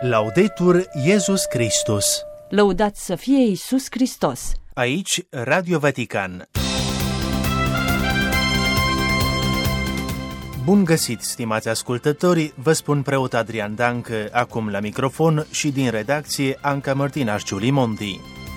Laudetur Iesus Christus. Lăudat să fie Iisus Hristos. Aici Radio Vatican. Bun găsit, stimați ascultători, vă spun preot Adrian Dancă, acum la microfon, și din redacție Anca Mărtinaș Giulimonti.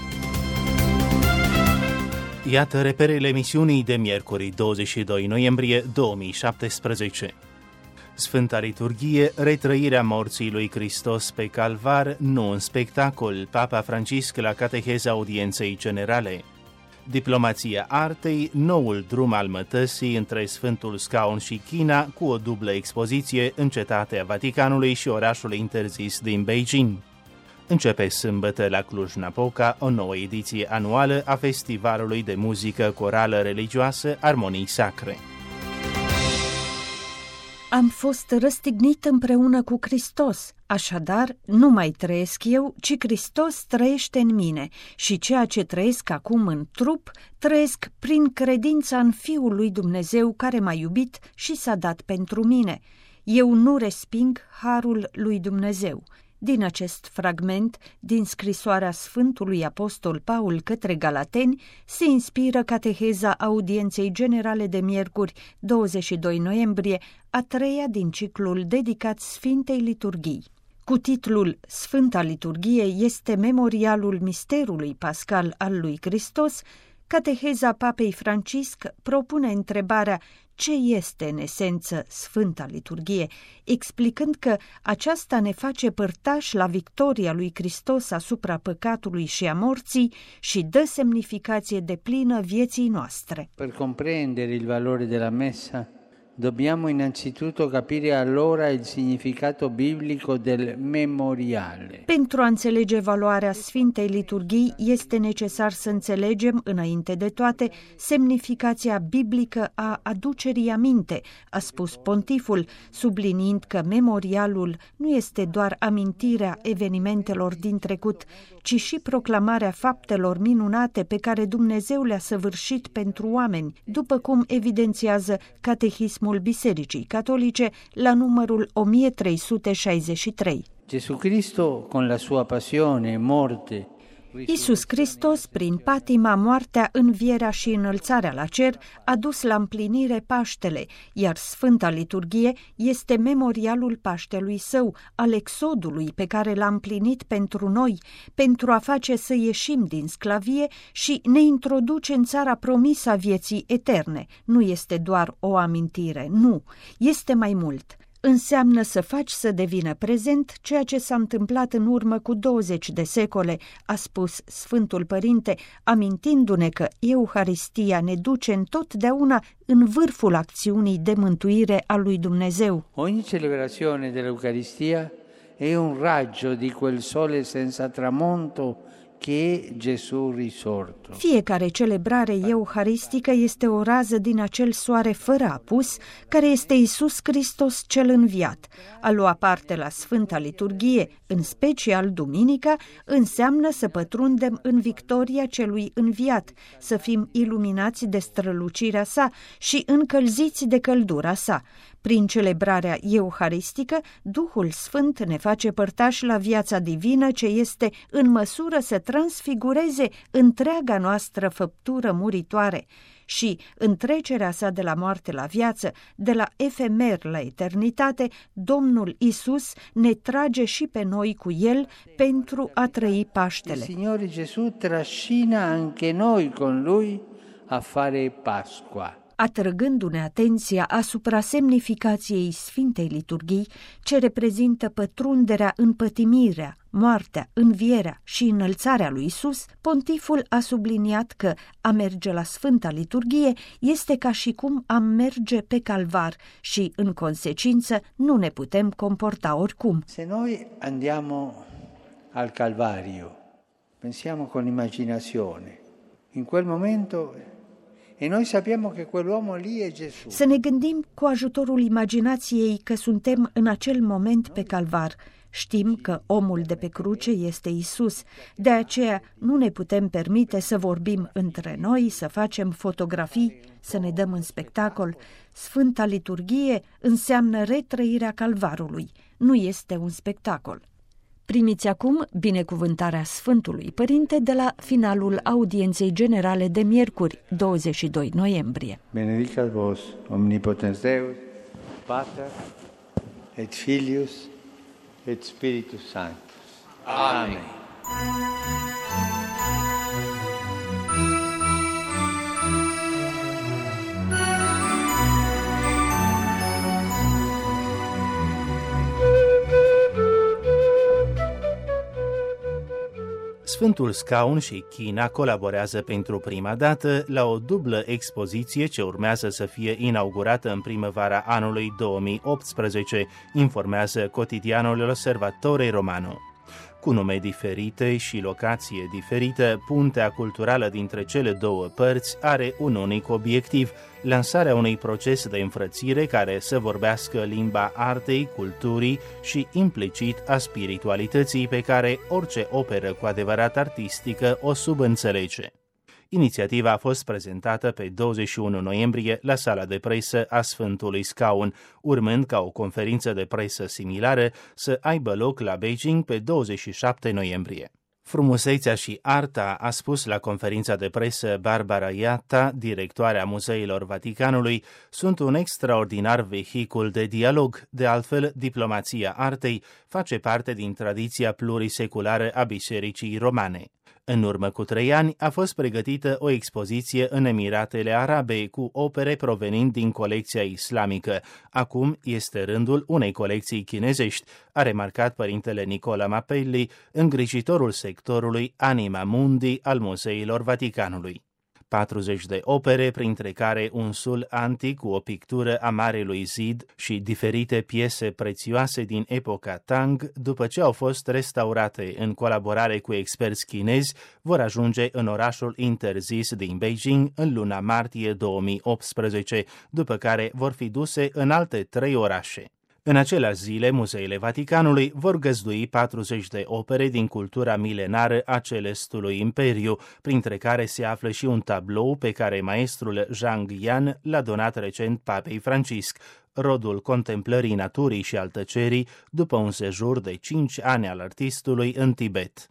Iată reperele emisiunii de miercuri 22 noiembrie 2017. Sfânta Liturghie, retrăirea morții lui Hristos pe Calvar, nu un spectacol, Papa Francisc la cateheza audienței generale. Diplomația artei, noul drum al mătăsii între Sfântul Scaun și China, cu o dublă expoziție în Cetatea Vaticanului și orașul interzis din Beijing. Începe sâmbătă la Cluj-Napoca o nouă ediție anuală a Festivalului de Muzică Corală Religioasă Armonii Sacre. Am fost răstignit împreună cu Hristos, așadar nu mai trăiesc eu, ci Hristos trăiește în mine și ceea ce trăiesc acum în trup, trăiesc prin credința în Fiul lui Dumnezeu care m-a iubit și s-a dat pentru mine. Eu nu resping harul lui Dumnezeu. Din acest fragment, din scrisoarea Sfântului Apostol Paul către Galateni, se inspiră cateheza audienței generale de miercuri 22 noiembrie, a treia din ciclul dedicat Sfintei Liturghii. Cu titlul Sfânta Liturghie este memorialul misterului pascal al lui Hristos, cateheza Papei Francisc propune întrebarea ce este în esență Sfânta Liturghie, explicând că aceasta ne face părtași la victoria lui Hristos asupra păcatului și a morții și dă semnificație deplină vieții noastre. Per comprendere il valore della messa, dobbiamo innanzitutto capire allora il significato biblico del memoriale. Pentru a înțelege valoarea Sfintei Liturghii, este necesar să înțelegem, înainte de toate, semnificația biblică a aducerii aminte, a spus pontiful, subliniind că memorialul nu este doar amintirea evenimentelor din trecut, ci și proclamarea faptelor minunate pe care Dumnezeu le-a săvârșit pentru oameni, după cum evidențiază Catehismul Bisericii Catolice la numărul 1363. Gesù Cristo, con la sua passione e morte, Iisus Hristos, prin patima, moartea, învierea și înălțarea la cer, a dus la împlinire Paștele, iar Sfânta Liturghie este memorialul Paștelui Său, al exodului pe care l-a împlinit pentru noi, pentru a face să ieșim din sclavie și ne introduce în țara promisă a vieții eterne. Nu este doar o amintire, nu, este mai mult. Înseamnă să faci să devină prezent ceea ce s-a întâmplat în urmă cu 20 de secole, a spus Sfântul Părinte, amintindu-ne că Euharistia ne duce întotdeauna în vârful acțiunii de mântuire a lui Dumnezeu. Ogni celebrazione dell'Eucaristia è un raggio di quel sole senza tramonto che è Gesù risorto. Fiecare celebrare euharistică este o rază din acel soare fără apus, care este Iisus Hristos cel înviat. A lua parte la Sfânta Liturghie, în special duminica, înseamnă să pătrundem în victoria celui înviat, să fim iluminați de strălucirea sa și încălziți de căldura sa. Prin celebrarea euharistică, Duhul Sfânt ne face părtași la viața divină ce este în măsură să transfigureze întreaga noastră făptură muritoare și, în trecerea sa de la moarte la viață, de la efemer la eternitate, Domnul Iisus ne trage și pe noi cu El pentru a trăi Paștele. Signore Gesù trascina anche noi con Lui a fare Pasqua. Atrăgându-ne atenția asupra semnificației Sfintei Liturghii, ce reprezintă pătrunderea în pătimirea, moartea, învierea și înălțarea lui Isus, pontiful a subliniat că a merge la Sfânta Liturghie este ca și cum am merge pe Calvar și, în consecință, nu ne putem comporta oricum. Se noi andiamo al Calvario, pensiamo con immaginazione, in quel momento e noi sappiamo che quell'uomo lì è Gesù. Să ne gândim cu ajutorul imaginației că suntem în acel moment pe Calvar. Știm că omul de pe cruce este Isus, de aceea nu ne putem permite să vorbim între noi, să facem fotografii, să ne dăm în spectacol. Sfânta Liturghie înseamnă retrăirea Calvarului, nu este un spectacol. Primiți acum binecuvântarea Sfântului Părinte de la finalul audienței generale de miercuri, 22 noiembrie. Benedicat vos, omnipotens Deus, Pater, et Filius, et Spiritus Sanctus. Amen. Sfântul Scaun și China colaborează pentru prima dată la o dublă expoziție ce urmează să fie inaugurată în primăvara anului 2018, informează cotidianul L'Osservatore Romano. Cu nume diferite și locație diferită, puntea culturală dintre cele două părți are un unic obiectiv, lansarea unui proces de înfrățire care să vorbească limba artei, culturii și implicit a spiritualității pe care orice operă cu adevărat artistică o subînțelege. Inițiativa a fost prezentată pe 21 noiembrie la sala de presă a Sfântului Scaun, urmând ca o conferință de presă similară să aibă loc la Beijing pe 27 noiembrie. Frumusețea și arta, a spus la conferința de presă Barbara Iatta, directoarea Muzeilor Vaticanului, sunt un extraordinar vehicul de dialog. De altfel, diplomația artei face parte din tradiția pluriseculară a Bisericii Romane. În urmă cu 3 ani a fost pregătită o expoziție în Emiratele Arabe cu opere provenind din colecția islamică. Acum este rândul unei colecții chinezești, a remarcat părintele Nicola Mapelli, îngrijitorul sectorului Anima Mundi al Muzeilor Vaticanului. 40 de opere, printre care un sul antic cu o pictură a Marelui Zid și diferite piese prețioase din epoca Tang, după ce au fost restaurate în colaborare cu experți chinezi, vor ajunge în orașul interzis din Beijing în luna martie 2018, după care vor fi duse în alte 3 orașe. În aceleași zile, muzeile Vaticanului vor găzdui 40 de opere din cultura milenară a Celestului Imperiu, printre care se află și un tablou pe care maestrul Zhang Yan l-a donat recent Papei Francisc, rodul contemplării naturii și al tăcerii după un sejur de 5 ani al artistului în Tibet.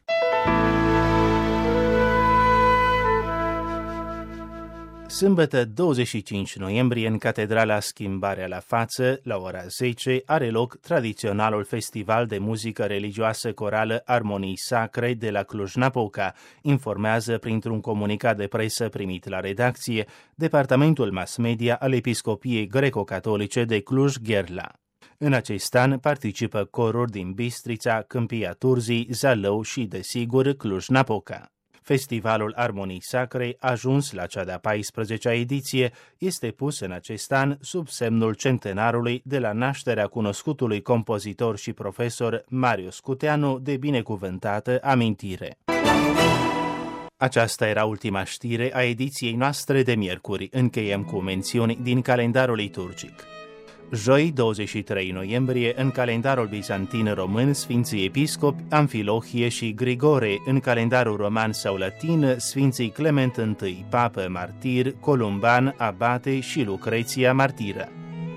Sâmbătă 25 noiembrie, în Catedrala Schimbarea la Față, la ora 10, are loc tradiționalul festival de muzică religioasă corală Armonii Sacre de la Cluj-Napoca, informează printr-un comunicat de presă primit la redacție Departamentul Mass Media al Episcopiei Greco-Catolice de Cluj-Gherla. În acest an participă coruri din Bistrița, Câmpia Turzii, Zalău și, desigur, Cluj-Napoca. Festivalul Armonii Sacre, ajuns la cea de-a 14-a ediție, este pus în acest an sub semnul centenarului de la nașterea cunoscutului compozitor și profesor Marius Cuteanu, de binecuvântată amintire. Aceasta era ultima știre a ediției noastre de miercuri. Încheiem cu mențiuni din calendarul liturgic. Joi, 23 noiembrie, în calendarul bizantin român, Sfinții Episcopi Amfilohie și Grigore, în calendarul roman sau latin, Sfinții Clement I, Papă martir, Columban, abate și Lucreția martiră.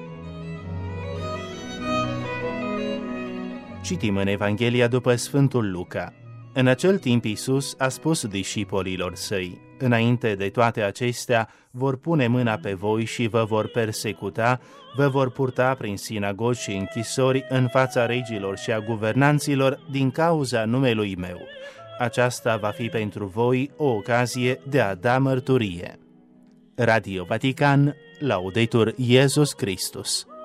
Citim în Evanghelia după Sfântul Luca. În acel timp Iisus a spus discipolilor săi: înainte de toate acestea vor pune mâna pe voi și vă vor persecuta, vă vor purta prin sinagogi și închisori în fața regilor și a guvernanților din cauza numelui meu. Aceasta va fi pentru voi o ocazie de a da mărturie. Radio Vatican, Laudetur Iesus Christus.